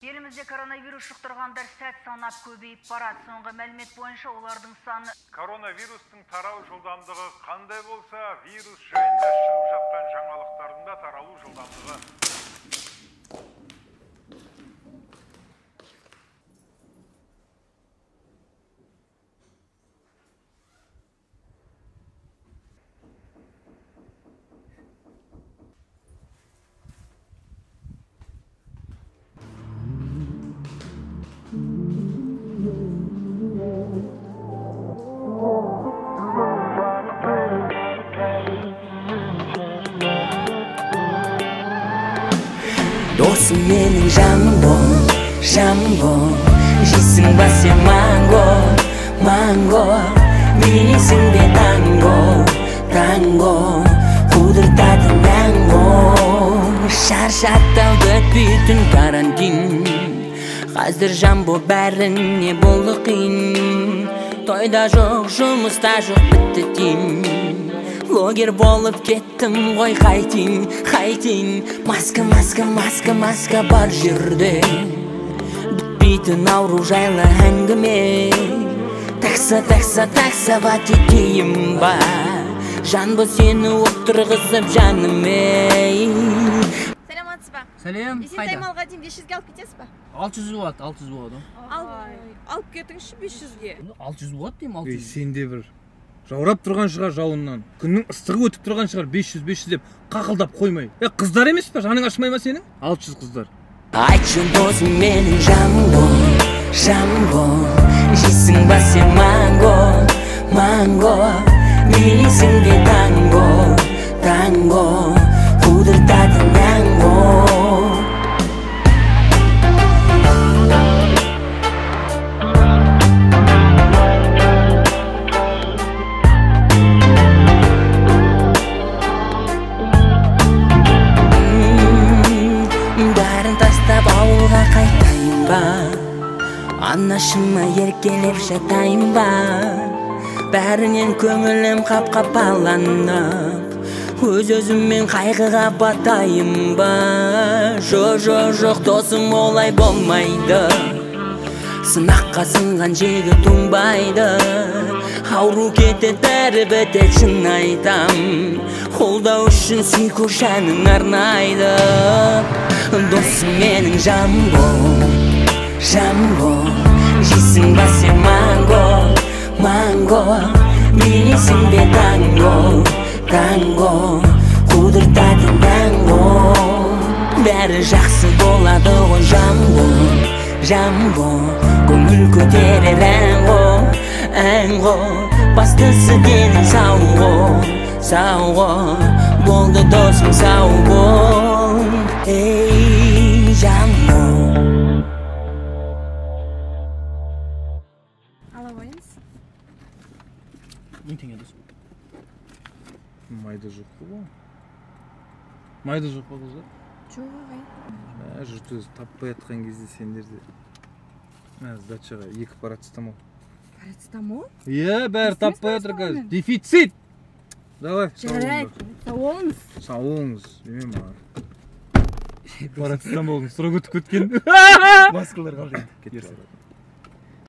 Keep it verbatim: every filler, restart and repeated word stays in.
Елімізде коронавирус жұқтырғандар сәт санап көбейіп барады. Соңғы мәлімет бойынша олардың саны. Коронавирустың тарау жылдамдығы қандай болса, вирус жайында шығып жатқан жаңалықтардың да таралу жылдамдығы. Досым менің жамбо, жамбо, жейсің ба сен манго, манго, білесің бе танго, танго, қудыртады мәңго. Шаршаттау бітпейтін карантин, қазір жамбо бәріне болды қиын. Тойда жоқ, жұмыста жоқ, бітті тим. Блогер болып кеттім ғой, қайтейін, қайтейін. Маска, маска, маска, маска бар жерде. Бітпейтін ауру жайлы әңгіме. Такса, такса, таксават етейін ба. Жанбы сені отырғызып жаныме. Саламатсыз ба? Сәлем, Есен қайда? Таймалға дейін бес жүзге алып кетесіз ба? алты жүз ватт, алты жүз ватт. Алып кетіңізші бес жүзге. алты жүз ватт деймін, алты Ей, жүз. сенде бір жаурап тұрған шығар жауыннан. Күннің ыстығы өтіп тұрған шығар, бес жүз бес жүз деп қақылдап қоймай. Е, қыздар емес па? Жаның ашымай ма сенің? алты жүз қыздар. Айтшы досым менің жамбо, жамбо, жейсің ба сен манго, манго, білесің бе танго, танго, қудыртады мәңго. Бәрін тастап ауылға қайтайын ба, анашыма еркелеп жатайын ба. Бәрінен көңілім қап-қапаланып, өз-өзіммен қайғыға батайын ба. Жо, жо, жоқ досым, олай болмайды. Сынаққа сынған жегі туңбайды. Ауру кетет, бәрі бітет, шын айтам. Қолдау үшін сүйку жанын арнайды. Досым менің жамбо, жамбо, жейсің ба сен манго, манго, білесің бе танго, танго, қудыртады мәңго. Бәрі жақсы болады ғой жамбо, жамбо, көңіл көтерер әңго, әңго. Бастысы денің сауғы, сауғы, болды досым сау бол. Ей, жамбо. Ала қойыңыз. мың теңге досым. Майда жоқ па? Майда жоқ па қыздар? Жоқ ағай. Ә, жұрт өзі таппай атқан кезде сендерде. Ә, дачаға екі парацетамол. Парацетамол? Иә, бәрі таппай атыр қазір. Дефицит! Давай, Жарайды. Сау болыңыз. сау болыңыз. Деме маған. Парацетамолдың сұрап өтіп кеткен. Маскалар қалды. Кетіп